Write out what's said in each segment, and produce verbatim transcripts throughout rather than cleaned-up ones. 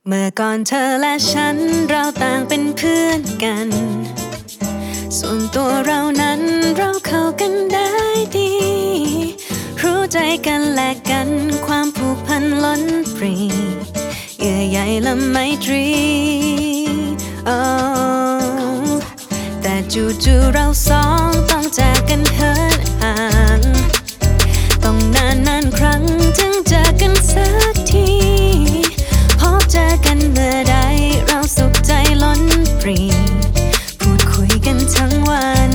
เมื่อก่อนเธอและฉันเราต่างเป็นเพื่อนกันส่วนตัวเรานั้นเราเข้ากันได้ดีรู้ใจกันและกันความผูกพันล้นปรีเยื่อใยและไมตรี oh แต่จู่ๆเราสองต้องจากกันเหินห่างต้องนานนานครั้งจึงเจอกันสักทีพบเจอกันเมื่อใดเราสุขใจล้นปรีพูดคุยกันทั้งวัน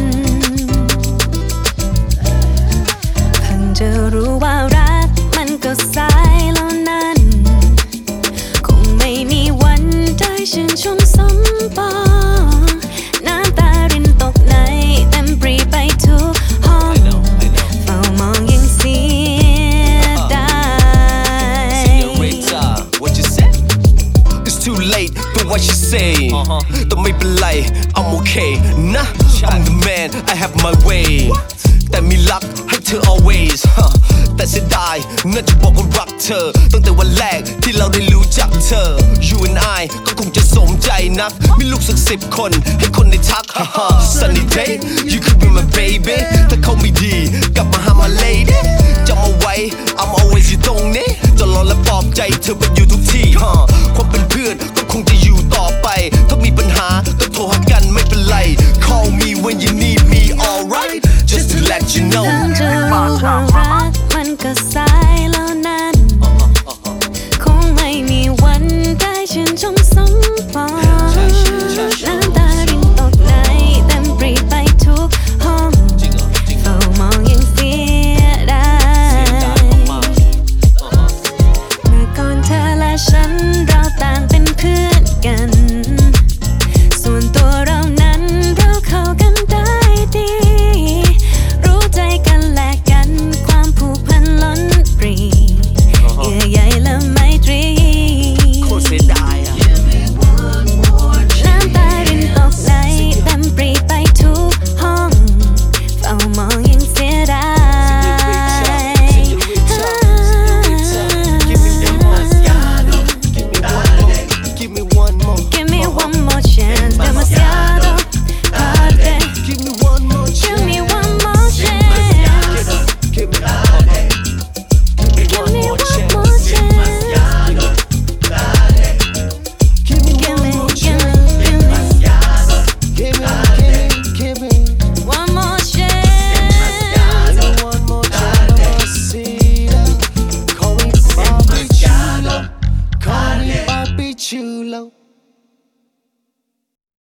เพิ่งจะรู้ว่ารักมันก็สายแล้วนั้นคงไม่มีวันได้ชื่นชมสมปองน้ำตารินตกในเต็มปรีไปทุกห้องเฝ้ามองยังเสียดาย Señorita, what you say? It's too late for what you say ต้องไม่เป็นไร I'm okay นะ I'm the man I have my way แต่มีรักให้เธอ always แต่เสียดายน่าจะบอกว่ารักเธอตั้งแต่วันแรกที่เราได้รู้จักเธอ You and I ก็คงจะสมใจนักมีลูกสักสิบคนให้คนได้ทัก Sunny day you could be my baby ถ้าเขาไม่ดีกลับมาหา my lady จำเอาไว้ I'm always อยู่ตรงนี้จะรอและปลอบใจเธอเป็นอยู่ทุกที่ความเป็นเพื่อนก็คงจะอยู่ต่อไปถ้ามีปัญหาก็โทรหากันไม่เป็นไร Call me when you need me alright just to let you know เพิ่งจะรู้ว่ารักมันก็สายแล้วนั้นคงไม่มีวันได้ชื่นชมสมปองน้ำตารินตกในเต็มปรีไปทุกห้องเฝ้ามองยังเสียดายเมื่อก่อนเธอและฉันเราต่างเป็นเพื่อนกันส่วนตัวเรานั้นเราเข้ากันได้ดีรู้ใจกันและกันความผูกพันล้นปรีเยื่อใยและไมตรีโคตรเสียดายอะน้ำตารินตกในเต็มปรีไปทุกห้องเฝ้ามองยังเสียดาย Give me one more Give me one more chance demasiado tarde Give me one more Give me one more chance Give me Give me one more chance Give me Give one me, more give chance me, give me Give me, give me, give me one more chance One more chance Mamacita Call me Papi Chulo Call me Papi Chulo